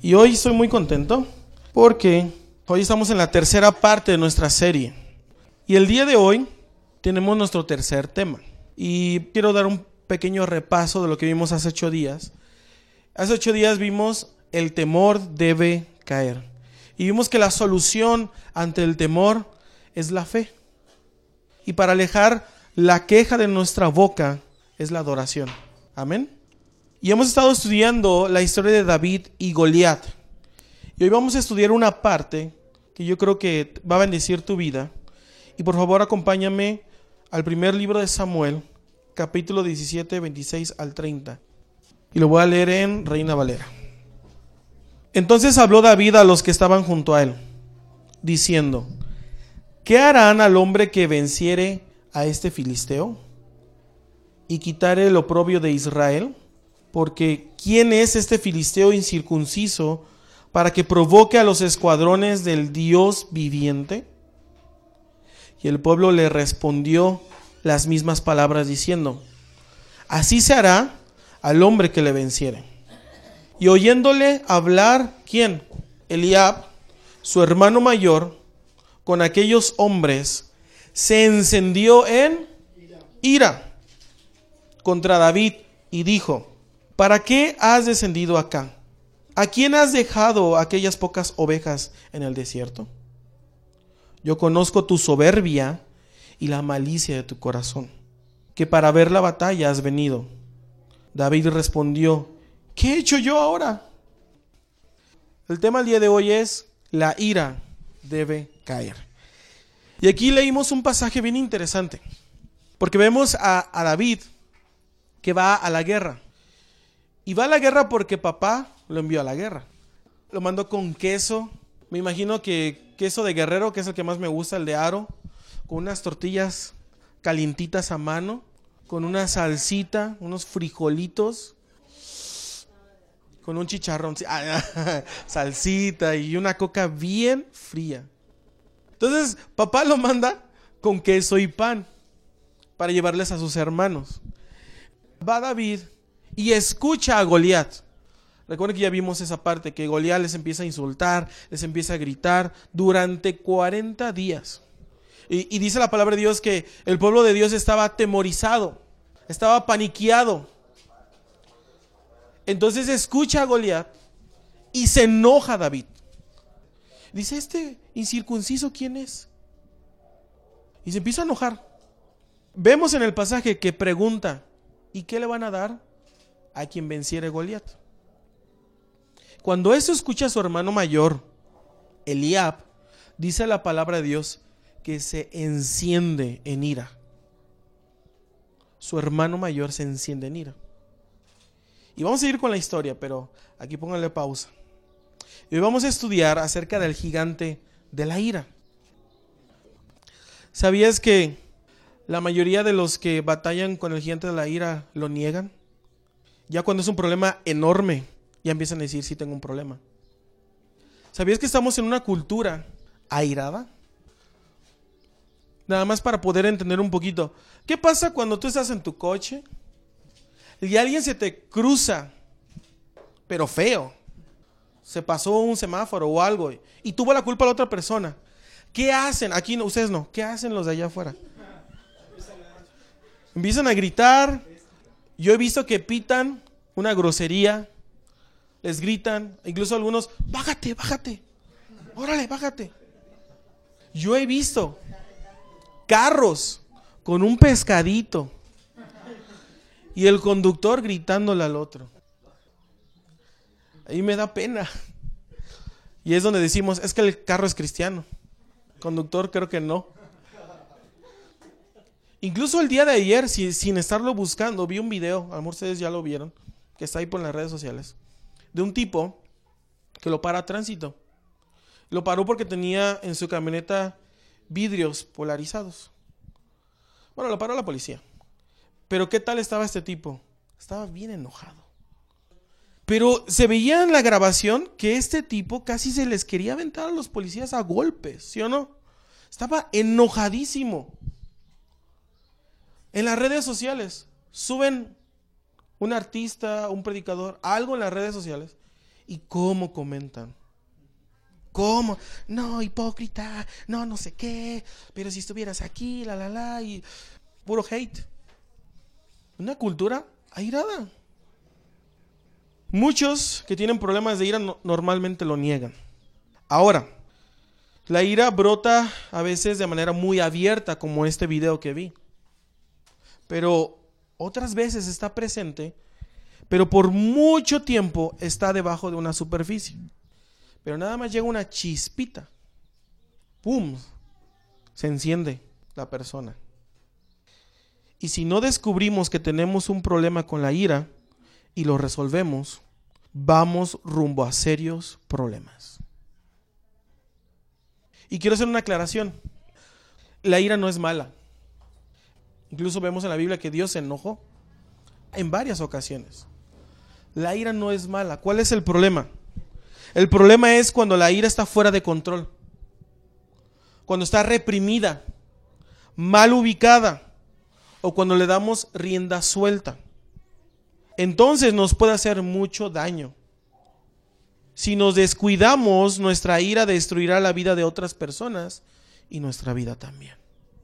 Y hoy estoy muy contento porque hoy estamos en la tercera parte de nuestra serie. Y el día de hoy tenemos nuestro tercer tema. Y quiero dar un pequeño repaso de lo que vimos hace 8 días. Hace 8 días vimos el temor debe caer. Y vimos que la solución ante el temor es la fe. Y para alejar la queja de nuestra boca es la adoración. Amén. Y hemos estado estudiando la historia de David y Goliat. Y hoy vamos a estudiar una parte que yo creo que va a bendecir tu vida. Y por favor acompáñame al primer libro de Samuel, capítulo 17, 26 al 30. Y lo voy a leer en Reina Valera. Entonces habló David a los que estaban junto a él, diciendo: ¿qué harán al hombre que venciere a este filisteo y quitare el oprobio de Israel? Porque ¿quién es este filisteo incircunciso para que provoque a los escuadrones del Dios viviente? Y el pueblo le respondió las mismas palabras diciendo: así se hará al hombre que le venciere. Y oyéndole hablar, ¿quién? Eliab, su hermano mayor, con aquellos hombres, se encendió en ira contra David y dijo: ¿para qué has descendido acá? ¿A quién has dejado aquellas pocas ovejas en el desierto? Yo conozco tu soberbia y la malicia de tu corazón, que para ver la batalla has venido. David respondió: ¿qué he hecho yo ahora? El tema del día de hoy es: la ira debe caer. Y aquí leímos un pasaje bien interesante, porque vemos a David que va a la guerra. Y va a la guerra porque papá lo envió a la guerra. Lo mandó con queso. Me imagino que queso de Guerrero, que es el que más me gusta, el de Aro, con unas tortillas calientitas a mano, con una salsita, unos frijolitos, con un chicharrón, salsita y una coca bien fría. Entonces papá lo manda con queso y pan para llevarles a sus hermanos. Va David y escucha a Goliat. Recuerden que ya vimos esa parte, que Goliat les empieza a insultar, les empieza a gritar durante 40 días. Y dice la palabra de Dios que el pueblo de Dios estaba atemorizado, estaba paniqueado. Entonces escucha a Goliat y se enoja David. Dice: ¿este incircunciso quién es? Y se empieza a enojar. Vemos en el pasaje que pregunta: ¿y qué le van a dar a quien venciere Goliat? Cuando eso escucha a su hermano mayor, Eliab, dice la palabra de Dios que se enciende en ira. Su hermano mayor se enciende en ira. Y vamos a ir con la historia, pero aquí pónganle pausa. Y hoy vamos a estudiar acerca del gigante de la ira. ¿Sabías que la mayoría de los que batallan con el gigante de la ira lo niegan? Ya cuando es un problema enorme, ya empiezan a decir: sí, tengo un problema. ¿Sabías que estamos en una cultura airada? Nada más para poder entender un poquito. ¿Qué pasa cuando tú estás en tu coche y alguien se te cruza, pero feo? Se pasó un semáforo o algo y tuvo la culpa a la otra persona. ¿Qué hacen? Aquí no, ustedes no. ¿Qué hacen los de allá afuera? Empiezan a gritar. Yo he visto que pitan una grosería. Les gritan, incluso algunos: bájate, bájate, órale, bájate. Yo he visto carros con un pescadito y el conductor gritándole al otro. Ahí me da pena. Y es donde decimos: es que el carro es cristiano, el conductor creo que no. Incluso el día de ayer, sin estarlo buscando, vi un video, a lo mejor ustedes ya lo vieron, que está ahí por las redes sociales, de un tipo que lo para a tránsito. Lo paró porque tenía en su camioneta vidrios polarizados. Bueno, lo paró la policía. Pero ¿qué tal estaba este tipo? Estaba bien enojado. Pero se veía en la grabación que este tipo casi se les quería aventar a los policías a golpes, ¿sí o no? Estaba enojadísimo. En las redes sociales suben un artista, un predicador, algo en las redes sociales, ¿Y cómo comentan? ¿Cómo? No, hipócrita, no, no sé qué, pero si estuvieras aquí, y puro hate. Una cultura airada. Muchos que tienen problemas de ira normalmente lo niegan. Ahora, la ira brota a veces de manera muy abierta, como este video que vi. Pero otras veces está presente, pero por mucho tiempo está debajo de una superficie. Pero nada más llega una chispita. ¡Pum! Se enciende la persona. Y si no descubrimos que tenemos un problema con la ira y lo resolvemos, vamos rumbo a serios problemas. Y quiero hacer una aclaración. La ira no es mala. Incluso vemos en la Biblia que Dios se enojó en varias ocasiones. La ira no es mala. ¿Cuál es el problema? El problema es cuando la ira está fuera de control. Cuando está reprimida, mal ubicada, o cuando le damos rienda suelta. Entonces nos puede hacer mucho daño. Si nos descuidamos, nuestra ira destruirá la vida de otras personas y nuestra vida también.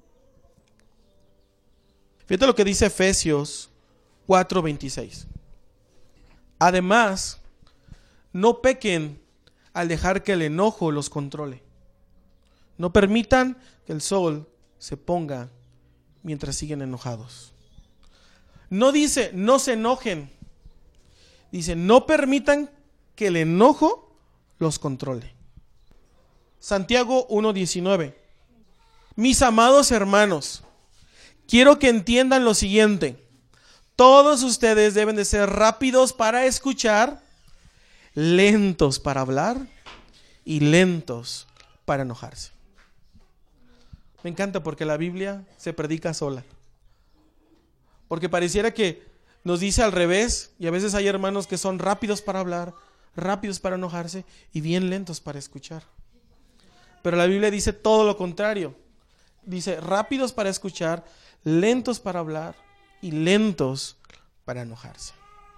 Fíjate lo que dice Efesios 4:26. Además, no pequen al dejar que el enojo los controle. No permitan que el sol se ponga mientras siguen enojados. No dice no se enojen. Dice no permitan que el enojo los controle. Santiago 1:19. Mis amados hermanos, quiero que entiendan lo siguiente. Todos ustedes deben de ser rápidos para escuchar, lentos para hablar y lentos para enojarse. Me encanta porque la Biblia se predica sola. Porque pareciera que nos dice al revés, y a veces hay hermanos que son rápidos para hablar, rápidos para enojarse y bien lentos para escuchar. Pero la Biblia dice todo lo contrario. Dice rápidos para escuchar, lentos para hablar y lentos para enojarse.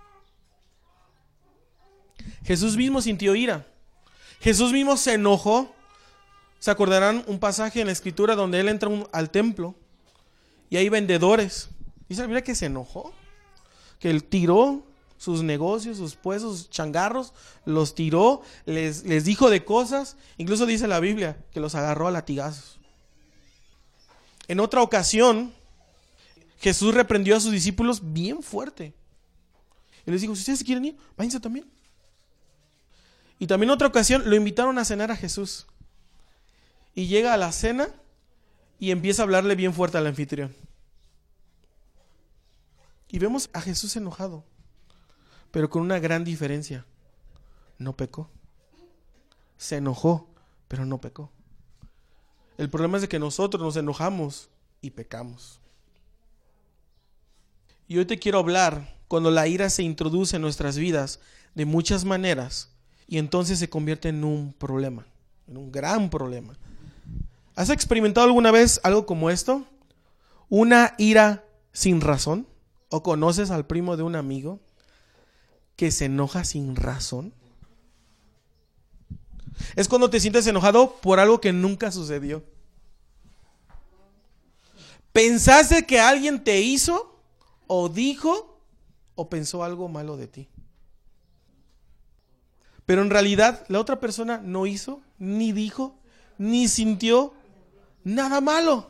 Jesús mismo sintió ira. Jesús mismo se enojó. ¿Se acordarán un pasaje en la escritura donde él entra al templo y hay vendedores? Dice la Biblia que se enojó, que él tiró sus negocios, sus puestos, sus changarros, los tiró, les dijo de cosas. Incluso dice la Biblia que los agarró a latigazos. En otra ocasión, Jesús reprendió a sus discípulos bien fuerte. Y les dijo, si ustedes quieren ir, váyanse también. Y también en otra ocasión lo invitaron a cenar a Jesús. Y llega a la cena y empieza a hablarle bien fuerte al anfitrión. Y vemos a Jesús enojado, pero con una gran diferencia. No pecó. Se enojó, pero no pecó. El problema es de que nosotros nos enojamos y pecamos. Y hoy te quiero hablar cuando la ira se introduce en nuestras vidas de muchas maneras y entonces se convierte en un problema, en un gran problema. ¿Has experimentado alguna vez algo como esto? ¿Una ira sin razón? ¿O conoces al primo de un amigo que se enoja sin razón? Es cuando te sientes enojado por algo que nunca sucedió. Pensaste que alguien te hizo o dijo o pensó algo malo de ti. Pero en realidad la otra persona no hizo, ni dijo, ni sintió nada malo.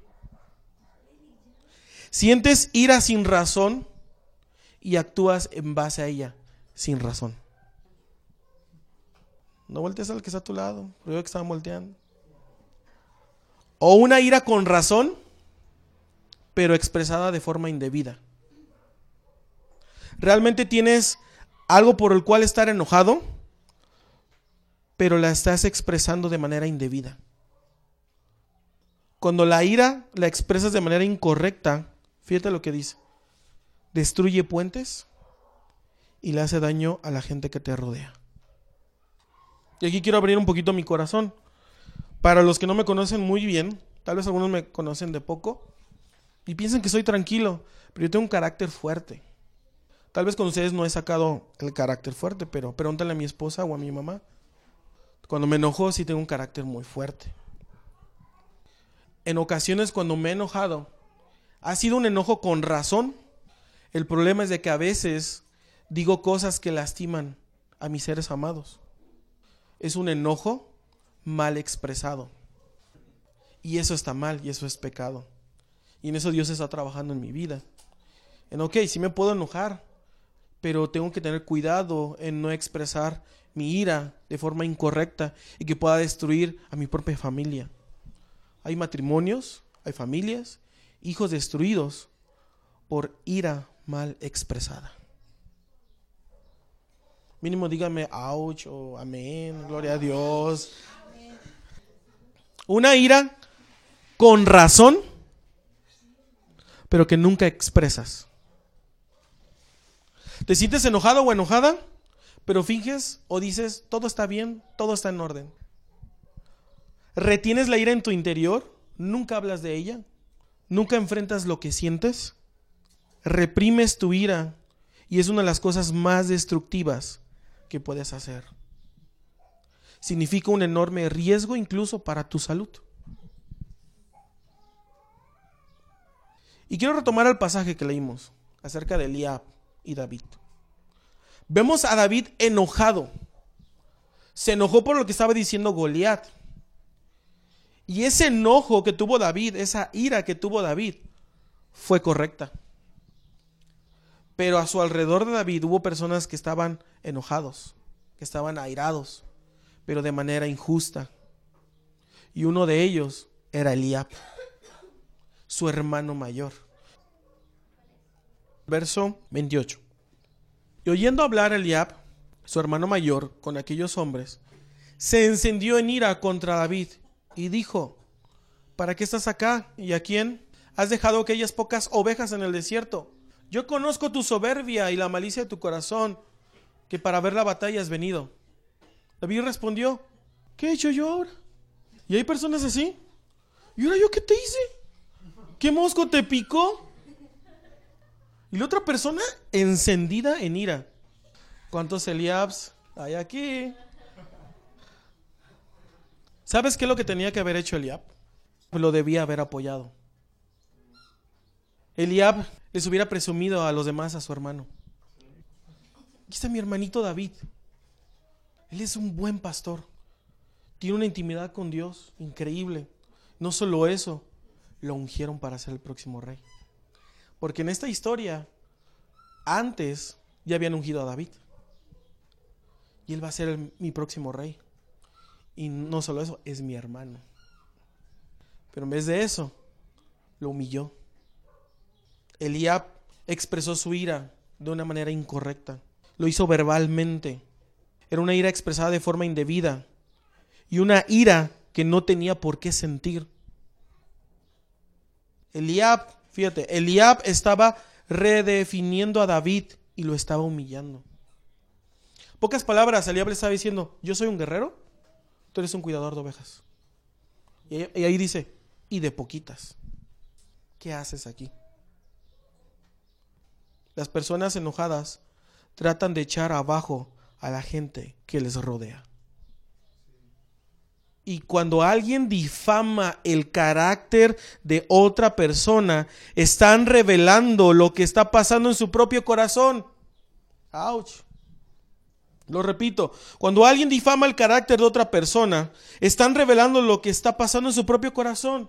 Sientes ira sin razón y actúas en base a ella sin razón. No voltees al que está a tu lado, porque yo que estaban volteando. O una ira con razón, pero expresada de forma indebida. Realmente tienes algo por el cual estar enojado, pero la estás expresando de manera indebida. Cuando la ira la expresas de manera incorrecta, fíjate lo que dice: destruye puentes y le hace daño a la gente que te rodea. Y aquí quiero abrir un poquito mi corazón. Para los que no me conocen muy bien, tal vez algunos me conocen de poco y piensan que soy tranquilo, pero yo tengo un carácter fuerte. Tal vez con ustedes no he sacado el carácter fuerte, pero pregúntale a mi esposa o a mi mamá. Cuando me enojo sí tengo un carácter muy fuerte. En ocasiones cuando me he enojado, ha sido un enojo con razón. El problema es de que a veces digo cosas que lastiman a mis seres amados. Es un enojo mal expresado. Y eso está mal y eso es pecado. Y en eso Dios está trabajando en mi vida. Sí me puedo enojar, pero tengo que tener cuidado en no expresar mi ira de forma incorrecta y que pueda destruir a mi propia familia. Hay matrimonios, hay familias, hijos destruidos por ira mal expresada. Mínimo dígame ouch o amén, gloria a Dios. Una ira con razón, pero que nunca expresas. Te sientes enojado o enojada, pero finges o dices todo está bien, todo está en orden. Retienes la ira en tu interior, nunca hablas de ella, nunca enfrentas lo que sientes, reprimes tu ira y es una de las cosas más destructivas que puedes hacer. Significa un enorme riesgo incluso para tu salud. Y quiero retomar el pasaje que leímos acerca de Eliab y David. Vemos a David enojado. Se enojó por lo que estaba diciendo Goliat. Y ese enojo que tuvo David, esa ira que tuvo David, fue correcta. Pero a su alrededor de David hubo personas que estaban enojados, que estaban airados, pero de manera injusta. Y uno de ellos era Eliab, su hermano mayor. Verso 28. Y oyendo hablar Eliab, su hermano mayor, con aquellos hombres, se encendió en ira contra David y dijo: ¿para qué estás acá? ¿Y a quién? ¿Has dejado aquellas pocas ovejas en el desierto? Yo conozco tu soberbia y la malicia de tu corazón, que para ver la batalla has venido. David respondió: ¿qué he hecho yo ahora? Y hay personas así. ¿Y ahora yo qué te hice? ¿Qué mosco te picó? Y la otra persona encendida en ira. ¿Cuántos Eliabs hay aquí? ¿Sabes qué es lo que tenía que haber hecho Eliab? Lo debía haber apoyado. Eliab les hubiera presumido a los demás, a su hermano: aquí está mi hermanito David. Él es un buen pastor. Tiene una intimidad con Dios increíble. No solo eso, lo ungieron para ser el próximo rey. Porque en esta historia, antes ya habían ungido a David. Y él va a ser mi próximo rey. Y no solo eso, es mi hermano. Pero en vez de eso, lo humilló. Eliab expresó su ira de una manera incorrecta. Lo hizo verbalmente. Era una ira expresada de forma indebida. Y una ira que no tenía por qué sentir. Eliab estaba redefiniendo a David y lo estaba humillando. Pocas palabras, Eliab le estaba diciendo: yo soy un guerrero, tú eres un cuidador de ovejas. Y ahí dice: y de poquitas. ¿Qué haces aquí? Las personas enojadas tratan de echar abajo a la gente que les rodea. Y cuando alguien difama el carácter de otra persona, están revelando lo que está pasando en su propio corazón. ¡Auch! Lo repito, cuando alguien difama el carácter de otra persona, están revelando lo que está pasando en su propio corazón.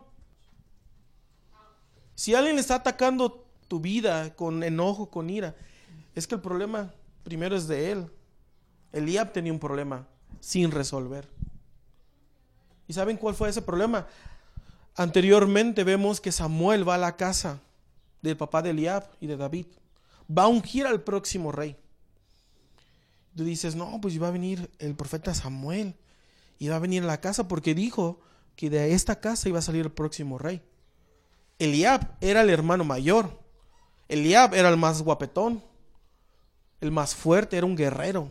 Si alguien le está atacando tu vida con enojo, con ira, es que el problema primero es de él. Eliab tenía un problema sin resolver. ¿Y saben cuál fue ese problema? Anteriormente vemos que Samuel va a la casa del papá de Eliab y de David. Va a ungir al próximo rey. Tú dices: no, pues va a venir el profeta Samuel y va a venir a la casa porque dijo que de esta casa iba a salir el próximo rey. Eliab era el hermano mayor. Eliab era el más guapetón, el más fuerte, era un guerrero.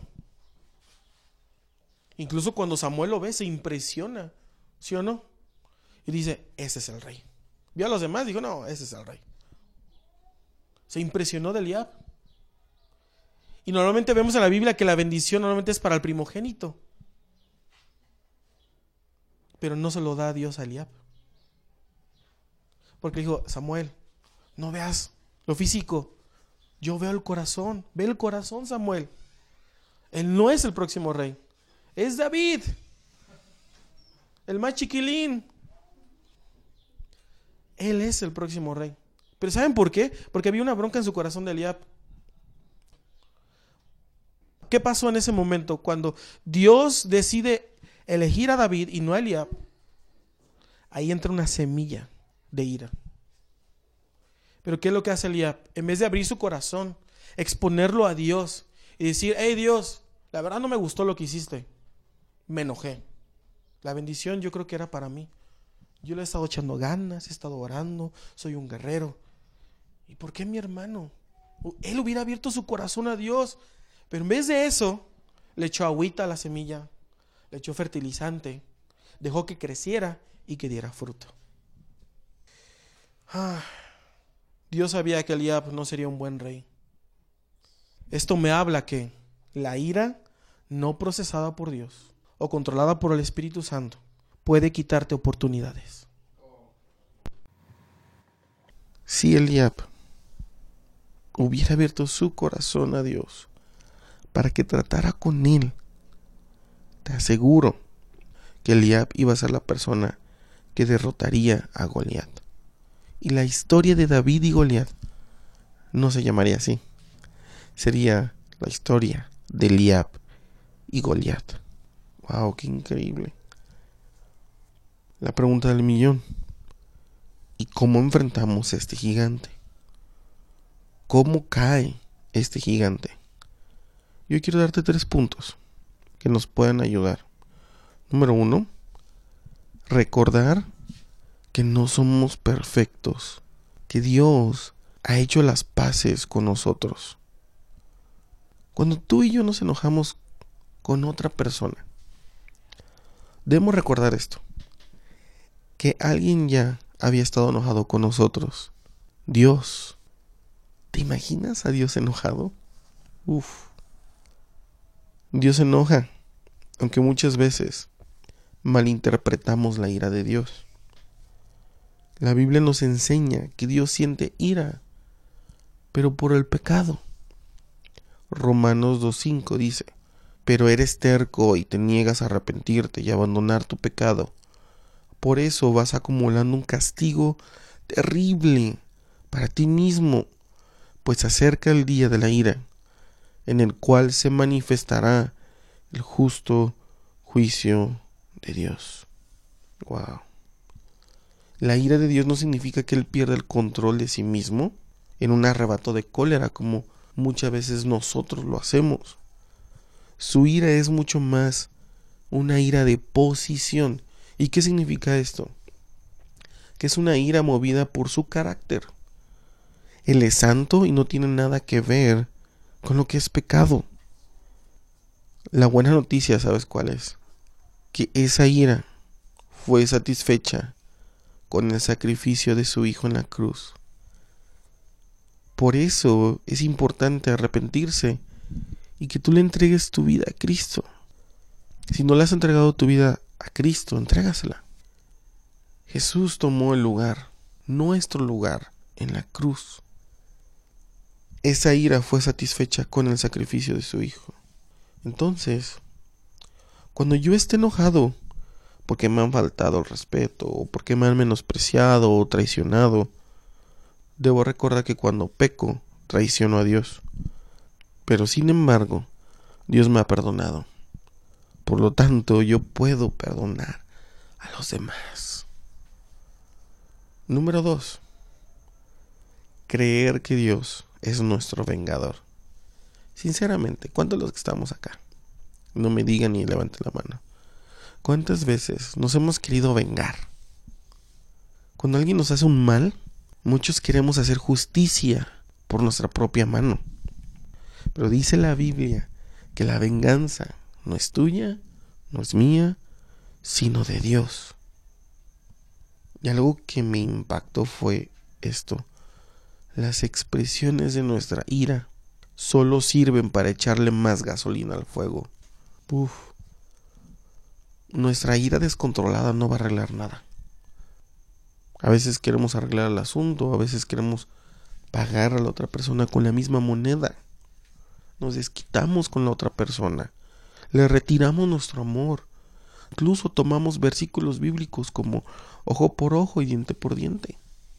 Incluso cuando Samuel lo ve, se impresiona, ¿sí o no? Y dice: ese es el rey. Vio a los demás y dijo: no, ese es el rey. Se impresionó de Eliab. Y normalmente vemos en la Biblia que la bendición normalmente es para el primogénito. Pero no se lo da Dios a Eliab. Porque dijo, Samuel, no veas lo físico, yo veo el corazón. Ve el corazón, Samuel. Él no es el próximo rey, es David, el más chiquilín. Él es el próximo rey. Pero ¿saben por qué? Porque había una bronca en su corazón de Eliab. ¿Qué pasó en ese momento? Cuando Dios decide elegir a David y no a Eliab, ahí entra una semilla de ira. Pero ¿qué es lo que hace Eliab? En vez de abrir su corazón, exponerlo a Dios y decir, hey Dios, la verdad no me gustó lo que hiciste, me enojé. La bendición yo creo que era para mí. Yo le he estado echando ganas, he estado orando, soy un guerrero. ¿Y por qué mi hermano? Él hubiera abierto su corazón a Dios, pero en vez de eso, le echó agüita a la semilla, le echó fertilizante, dejó que creciera y que diera fruto. Dios sabía que Eliab no sería un buen rey. Esto me habla que la ira no procesada por Dios o controlada por el Espíritu Santo puede quitarte oportunidades. Si Eliab hubiera abierto su corazón a Dios para que tratara con él, te aseguro que Eliab iba a ser la persona que derrotaría a Goliat. Y la historia de David y Goliat no se llamaría así. Sería la historia de Eliab y Goliat. Wow, qué increíble. La pregunta del millón: ¿y cómo enfrentamos a este gigante? ¿Cómo cae este gigante? Yo quiero darte 3 puntos que nos puedan ayudar. Número 1, recordar que no somos perfectos, que Dios ha hecho las paces con nosotros. Cuando tú y yo nos enojamos con otra persona, debemos recordar esto, que alguien ya había estado enojado con nosotros. Dios. ¿Te imaginas a Dios enojado? Dios se enoja, aunque muchas veces malinterpretamos la ira de Dios. La Biblia nos enseña que Dios siente ira, pero por el pecado. Romanos 2:5 dice, pero eres terco y te niegas a arrepentirte y abandonar tu pecado. Por eso vas acumulando un castigo terrible para ti mismo, pues se acerca el día de la ira, en el cual se manifestará el justo juicio de Dios. Wow. La ira de Dios no significa que Él pierda el control de sí mismo en un arrebato de cólera, como muchas veces nosotros lo hacemos. Su ira es mucho más una ira de posición. ¿Y qué significa esto? Que es una ira movida por su carácter. Él es santo y no tiene nada que ver con lo que es pecado. La buena noticia, ¿sabes cuál es? Que esa ira fue satisfecha con el sacrificio de su Hijo en la cruz. Por eso es importante arrepentirse y que tú le entregues tu vida a Cristo. Si no le has entregado tu vida a Cristo, entrégasela. Jesús tomó el lugar, nuestro lugar, en la cruz. Esa ira fue satisfecha con el sacrificio de su Hijo. Entonces, cuando yo esté enojado porque me han faltado el respeto, o porque me han menospreciado o traicionado, debo recordar que cuando peco, traiciono a Dios. Pero sin embargo, Dios me ha perdonado. Por lo tanto, yo puedo perdonar a los demás. Número 2. Creer que Dios es nuestro vengador. Sinceramente, ¿cuántos de los que estamos acá? No me digan ni levanten la mano. ¿Cuántas veces nos hemos querido vengar? Cuando alguien nos hace un mal, muchos queremos hacer justicia por nuestra propia mano. Pero dice la Biblia que la venganza no es tuya, no es mía, sino de Dios. Y algo que me impactó fue esto: las expresiones de nuestra ira solo sirven para echarle más gasolina al fuego. Uf. Nuestra ira descontrolada no va a arreglar nada. A veces queremos arreglar el asunto, a veces queremos pagar a la otra persona con la misma moneda. Nos desquitamos con la otra persona. Le retiramos nuestro amor. Incluso tomamos versículos bíblicos como ojo por ojo y diente por diente.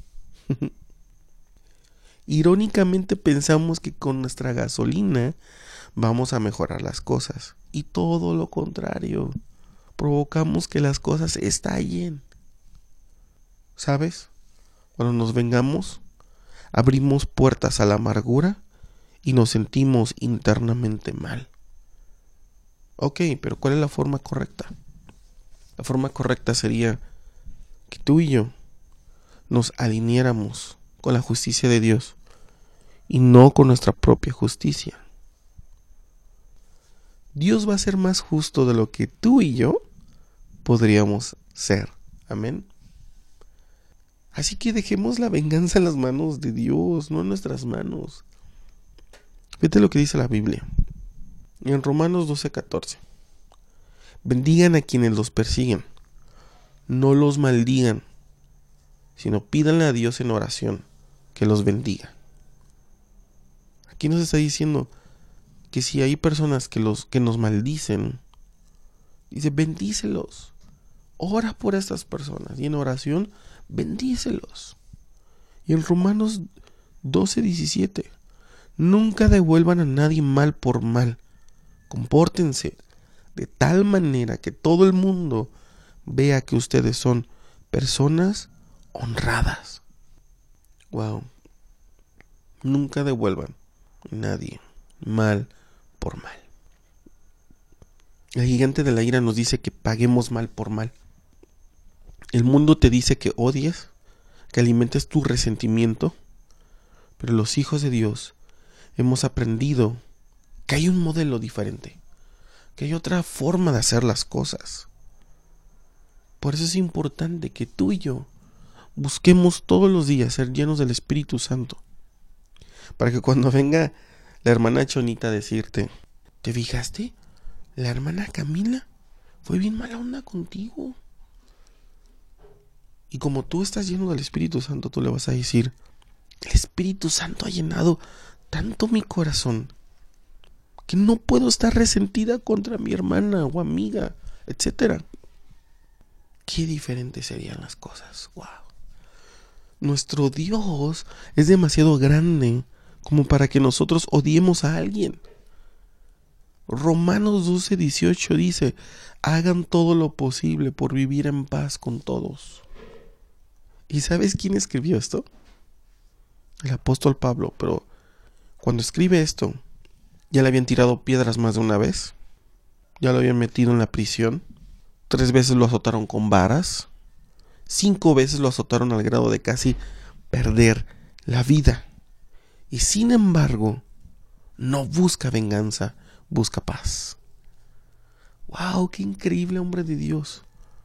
Irónicamente pensamos que con nuestra gasolina vamos a mejorar las cosas. Y todo lo contrario. Provocamos que las cosas estallen. ¿Sabes? Cuando nos vengamos, abrimos puertas a la amargura y nos sentimos internamente mal. Ok, pero ¿cuál es la forma correcta? La forma correcta sería que tú y yo nos alineáramos con la justicia de Dios y no con nuestra propia justicia. Dios va a ser más justo de lo que tú y yo podríamos ser. Amén. Así que dejemos la venganza en las manos de Dios, no en nuestras manos. Fíjate lo que dice la Biblia. En Romanos 12:14. Bendigan a quienes los persiguen. No los maldigan, sino pídanle a Dios en oración que los bendiga. Aquí nos está diciendo que si hay personas que nos maldicen, dice bendícelos. Ora por estas personas y en oración bendícelos. Y en Romanos 12:17, nunca devuelvan a nadie mal por mal. Compórtense de tal manera que todo el mundo vea que ustedes son personas honradas. Wow. Nunca devuelvan a nadie mal por mal. El gigante de la ira nos dice que paguemos mal por mal. El mundo te dice que odies, que alimentes tu resentimiento, pero los hijos de Dios hemos aprendido que hay un modelo diferente, que hay otra forma de hacer las cosas. Por eso es importante que tú y yo busquemos todos los días ser llenos del Espíritu Santo, para que cuando venga la hermana Chonita a decirte, ¿te fijaste? La hermana Camila fue bien mala onda contigo. Y como tú estás lleno del Espíritu Santo, tú le vas a decir, el Espíritu Santo ha llenado tanto mi corazón que no puedo estar resentida contra mi hermana o amiga, etcétera. Qué diferentes serían las cosas. Wow. Nuestro Dios es demasiado grande como para que nosotros odiemos a alguien. Romanos 12:18 dice, hagan todo lo posible por vivir en paz con todos. ¿Y sabes quién escribió esto? El apóstol Pablo, pero cuando escribe esto, ya le habían tirado piedras más de una vez, ya lo habían metido en la prisión, 3 veces lo azotaron con varas, 5 veces lo azotaron al grado de casi perder la vida. Y sin embargo, no busca venganza, busca paz. ¡Wow! ¡Qué increíble hombre de Dios!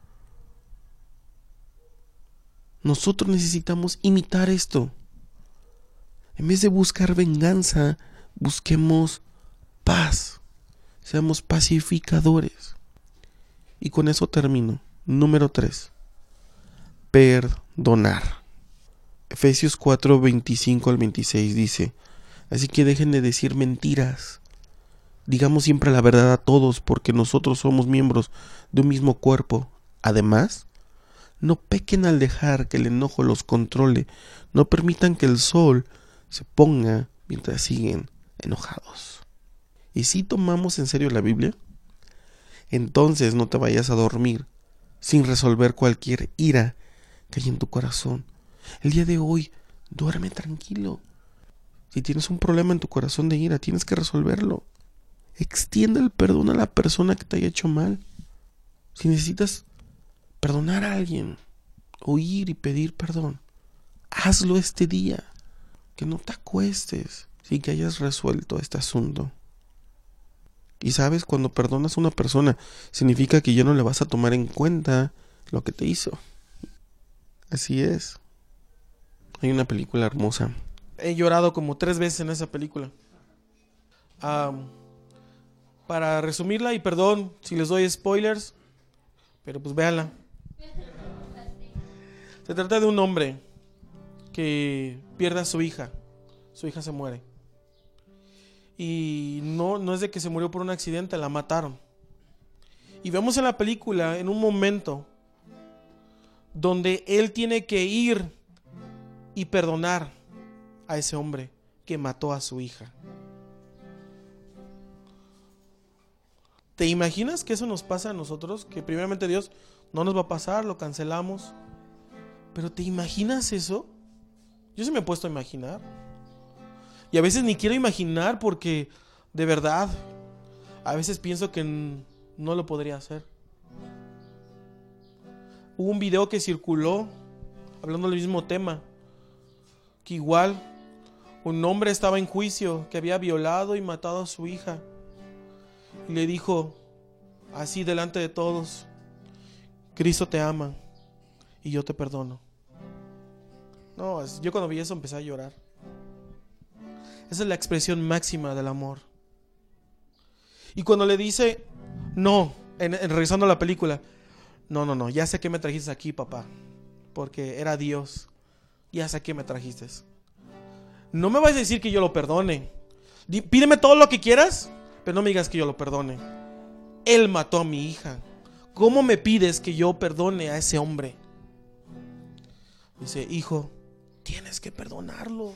Nosotros necesitamos imitar esto. En vez de buscar venganza, busquemos paz. Seamos pacificadores. Y con eso termino. Número 3. Perdonar. Efesios 4:25 al 26 dice, así que dejen de decir mentiras. Digamos siempre la verdad a todos, porque nosotros somos miembros de un mismo cuerpo. Además, no pequen al dejar que el enojo los controle. No permitan que el sol se ponga mientras siguen enojados. Y si tomamos en serio la Biblia, entonces no te vayas a dormir sin resolver cualquier ira que hay en tu corazón. El día de hoy, duerme tranquilo. Si tienes un problema en tu corazón de ira, tienes que resolverlo. Extiende el perdón a la persona que te haya hecho mal. Si necesitas perdonar a alguien, oír y pedir perdón, hazlo este día. Que no te acuestes sin que hayas resuelto este asunto. Y sabes, cuando perdonas a una persona, significa que ya no le vas a tomar en cuenta lo que te hizo. Así es. Hay una película hermosa. He llorado como 3 veces en esa película. Para resumirla, y perdón si les doy spoilers, pero pues véanla. Se trata de un hombre que pierde a su hija. Su hija se muere. Y no es de que se murió por un accidente, la mataron. Y vemos en la película, en un momento, donde él tiene que ir y perdonar a ese hombre que mató a su hija. ¿Te imaginas que eso nos pasa a nosotros? Que primeramente Dios no nos va a pasar, lo cancelamos. Pero ¿te imaginas eso? Yo sí me he puesto a imaginar. Y a veces ni quiero imaginar porque de verdad a veces pienso que no lo podría hacer. Hubo un video que circuló hablando del mismo tema, que igual un hombre estaba en juicio, que había violado y matado a su hija, y le dijo así delante de todos: Cristo te ama y yo te perdono. No, yo cuando vi eso empecé a llorar. Esa es la expresión máxima del amor. Y cuando le dice, no, regresando a la película, no, ya sé que me trajiste aquí, papá, porque era Dios. Ya sé que me trajiste. No me vas a decir que yo lo perdone. Pídeme todo lo que quieras, pero no me digas que yo lo perdone. Él mató a mi hija. ¿Cómo me pides que yo perdone a ese hombre? Dice: hijo, tienes que perdonarlo.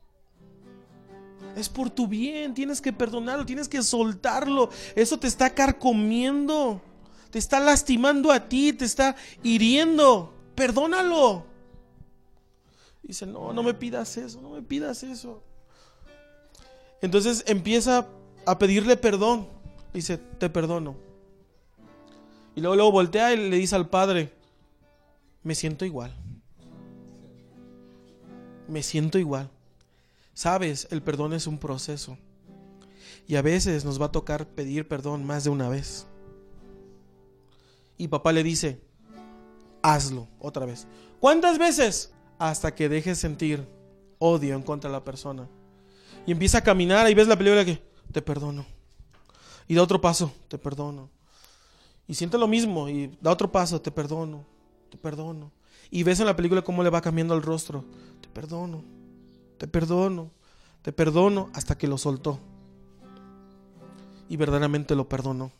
Es por tu bien, tienes que perdonarlo, tienes que soltarlo. Eso te está carcomiendo, te está lastimando a ti, te está hiriendo. Perdónalo. Dice: no me pidas eso, no me pidas eso. Entonces empieza a pedirle perdón. Dice: te perdono. Y luego voltea y le dice al padre: me siento igual. Me siento igual. Sabes, el perdón es un proceso. Y a veces nos va a tocar pedir perdón más de una vez. Y papá le dice: hazlo otra vez. ¿Cuántas veces? Hasta que dejes sentir odio en contra de la persona. Y empieza a caminar y ves la película que te perdono. Y da otro paso, te perdono. Y siente lo mismo y da otro paso, te perdono, te perdono. Y ves en la película cómo le va cambiando el rostro. Te perdono, te perdono, te perdono, hasta que lo soltó. Y verdaderamente lo perdonó.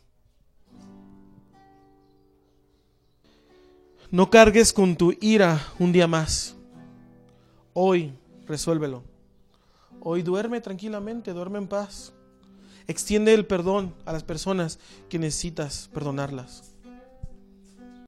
No cargues con tu ira un día más. Hoy resuélvelo. Hoy duerme tranquilamente, duerme en paz. Extiende el perdón a las personas que necesitas perdonarlas.